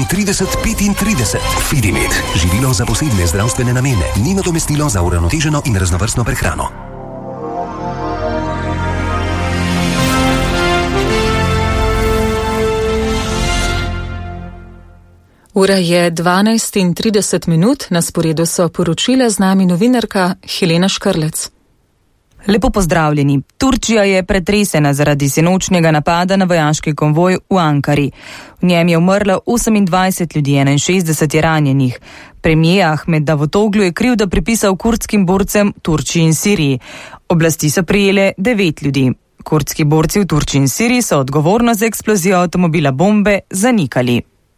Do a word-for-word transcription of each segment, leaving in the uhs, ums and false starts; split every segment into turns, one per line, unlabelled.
trideset petintrideset. Fidimed. Živilo za posebne zdravstvene namene. Ni nadomestilo za uravnoteženo in raznovrstno prehrano.
Ura je dvanajst in trideset minut, na sporedu so poročile, z nami novinarka Helena Škrlec.
Lepo pozdravljeni. Turčija je pretresena zaradi sinočnjega napada na vojaški konvoj v Ankari. V njem je umrlo osemindvajset ljudi, enainšestdeset je ranjenih. Premijer Ahmed Davutoglu je krivdo pripisal kurdskim borcem v Turčiji in Siriji. Oblasti so prijele devet ljudi. Kurdski borci v Turčiji in Siriji so odgovornost za eksplozijo avtomobila bombe zanikali.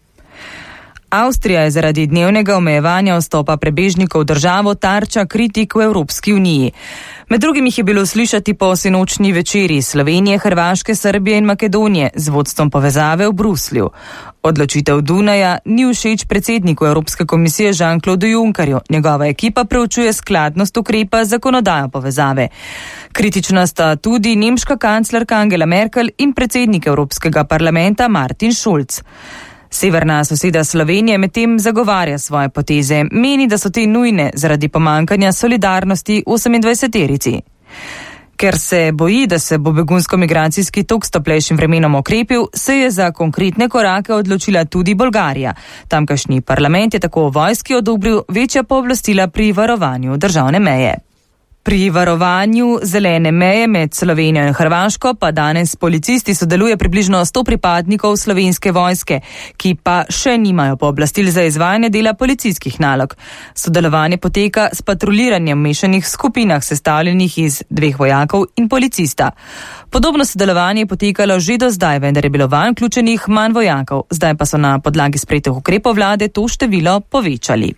Avstrija je zaradi dnevnega omejevanja vstopa prebežnikov v državo tarča kritik v Evropski uniji. Med drugim jih je bilo slišati po sinočni večeri Slovenije, Hrvaške, Srbije in Makedonije z vodstvom povezave v Bruslju. Odločitev Dunaja ni všeč predsedniku Evropske komisije Jean-Claude Junckerju. Njegova ekipa preučuje skladnost ukrepa z zakonodajo povezave. Kritična sta tudi nemška kanclerka Angela Merkel in predsednik Evropskega parlamenta Martin Schulz. Severna soseda Slovenije medtem zagovarja svoje poteze, meni, da so te nujne zaradi pomankanja solidarnosti osemindvajseterici. Ker se boji, da se bo begunsko-migracijski tok s toplejšim vremenom okrepil, se je za konkretne korake odločila tudi Bolgarija. Tamkajšnji parlament je tako vojski odobril večja pooblastila pri varovanju državne meje. Pri varovanju zelene meje med Slovenijo in Hrvaško pa danes policisti sodeluje približno sto pripadnikov slovenske vojske, ki pa še nimajo pooblastil za izvajanje dela policijskih nalog. Sodelovanje poteka s patruliranjem v mešanih skupinah sestavljenih iz dveh vojakov in policista. Podobno sodelovanje je potekalo že do zdaj, vendar je bilo vanj vključenih manj vojakov. Zdaj pa so na podlagi sprejetih ukrepov vlade to število povečali.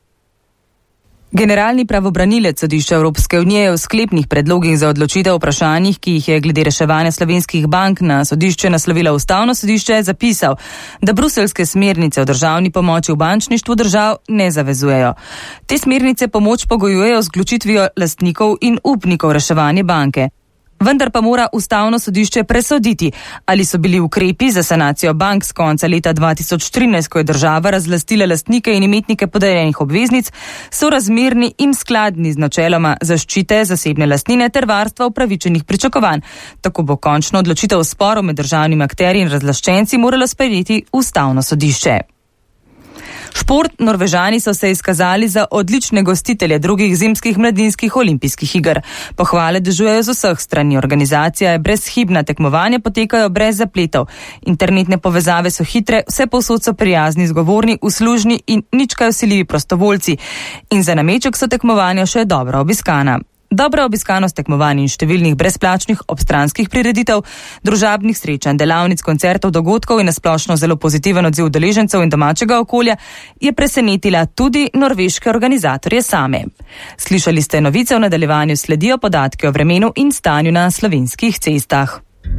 Generalni pravobranilec Sodišča Evropske unije je v sklepnih predlogih za odločitev vprašanjih, ki jih je glede reševanja slovenskih bank na sodišče naslovilo Ustavno sodišče, zapisal, da bruseljske smernice o državni pomoči v bančništvu držav ne zavezujejo. Te smernice pomoč pogojujejo z vključitvijo lastnikov in upnikov reševanje banke. Vendar pa mora Ustavno sodišče presoditi, ali so bili ukrepi za sanacijo bank z konca leta dva tisoč trinajst, ko je država razlastila lastnike in imetnike podeljenih obveznic, sorazmerni in skladni z načeloma zaščite zasebne lastnine ter varstva upravičenih pričakovanj. Tako bo končno odločitev o sporu med državnimi akterji in razlaščenci moralo sprejeti Ustavno sodišče. Šport. Norvežani so se izkazali za odlične gostitelje drugih zimskih mladinskih olimpijskih iger. Pohvale dežujejo z vseh strani. Organizacija je brezhibna, tekmovanja potekajo brez zapletov. Internetne povezave so hitre, vse povsod so prijazni, zgovorni, uslužni in nič kaj vsiljivi prostovoljci. In za nameček so tekmovanja še dobro obiskana. Dobra obiskanost tekmovanj in številnih brezplačnih obstranskih prireditev, družabnih srečanj, delavnic, koncertov, dogodkov in nasplošno zelo pozitiven odziv udeležencev in domačega okolja je presenetila tudi norveške organizatorje same. Slišali ste novice, v nadaljevanju sledijo podatki o vremenu in stanju na slovenskih cestah.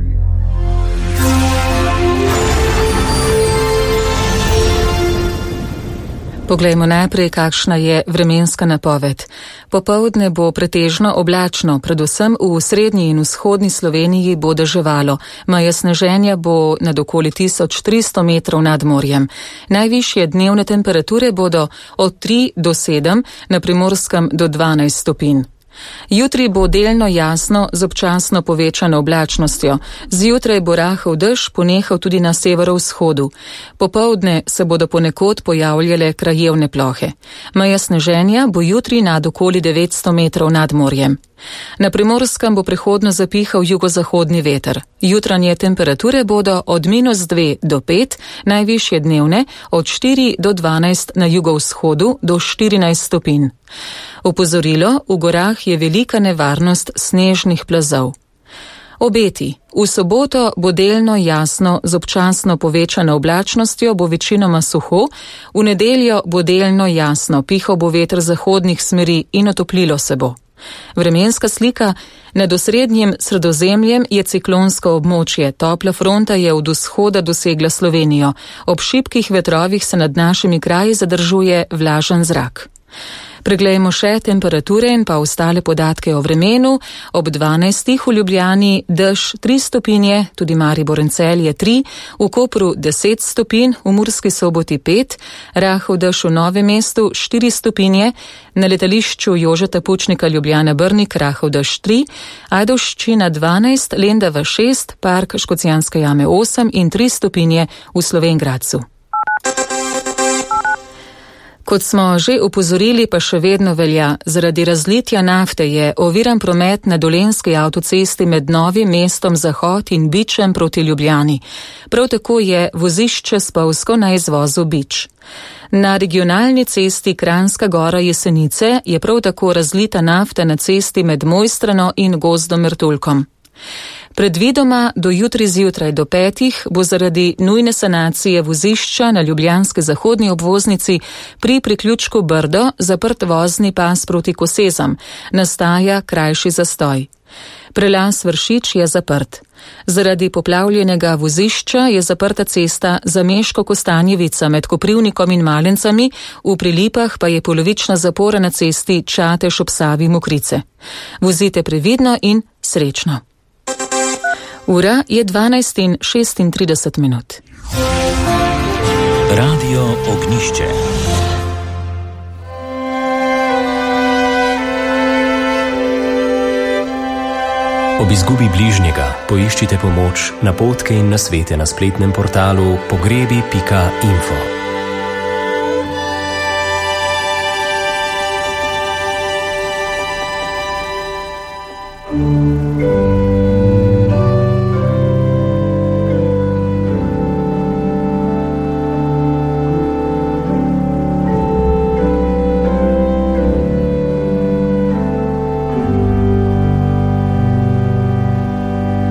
Poglejmo najprej, kakšna je vremenska napoved. Popoldne bo pretežno oblačno, predvsem v srednji in vzhodni Sloveniji bo deževalo. Meja sneženja bo nad okoli tisoč tristo metrov nad morjem. Najvišje dnevne temperature bodo od tri do sedem, na Primorskem do dvanajst stopinj. Jutri bo delno jasno z občasno povečano oblačnostjo. Zjutraj bo rahel dež ponehal tudi na severovzhodu. Popoldne se bodo ponekod pojavljale krajevne plohe. Meja sneženja bo jutri nad okoli devetsto metrov nad morjem. Na Primorskem bo prehodno zapihal jugozahodni veter. Jutranje temperature bodo od minus dve do pet, najvišje dnevne od štiri do dvanajst na jugovzhodu do štirinajst stopinj. Opozorilo, v gorah je velika nevarnost snežnih plazov. Obeti. V soboto bo delno jasno z občasno povečano oblačnostjo, bo večinoma suho, v nedeljo bo delno jasno, pihal bo veter zahodnih smeri in otoplilo se bo. Vremenska slika. Nad osrednjim Sredozemljem je ciklonsko območje, topla fronta je od vzhoda dosegla Slovenijo. Ob šibkih vetrovih se nad našimi kraji zadržuje vlažen zrak. Preglejmo še temperature in pa ostale podatke o vremenu. Ob dvanajstih v Ljubljani dež tri stopinje, tudi Maribor in Celje tri, v Kopru deset stopinj, v Murski Soboti pet, rahel dež v Novem mestu štiri stopinje, na letališču Jožeta Pučnika Ljubljana Brnik rahel dež tri, Ajdovščina dvanajst, Lendava šest, Park Škocjanske jame osem in tri stopinje v Slovenj Gradcu. Kot smo že opozorili, pa še vedno velja, zaradi razlitja nafte je oviran promet na Dolenjski avtocesti med Novim mestom Zahod in Bičem proti Ljubljani. Prav tako je vozišče spolzko na izvozu Bič. Na regionalni cesti Kranjska Gora Jesenice je prav tako razlita nafta na cesti med Mojstrano in Gozdom Mertulkom. Predvidoma do jutri zjutraj do petih bo zaradi nujne sanacije vozišča na ljubljanski zahodni obvoznici pri priključku Brdo zaprt vozni pas proti Kosezam. Nastaja krajši zastoj. Prelaz Vršič je zaprt. Zaradi poplavljenega vozišča je zaprta cesta Zameško-Kostanjevica med Koprivnikom in Malencami, v Prilipah pa je polovična zapora na cesti Čatež ob Savi Mokrice. Vozite previdno in srečno. Ura je dvanajst in šestintrideset minut.
Radio Ognjišče. Ob izgubi bližnjega poiščite pomoč, napotke in nasvete na spletnem portalu pogrebi pika info.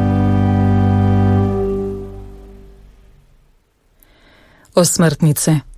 Osmrtnice.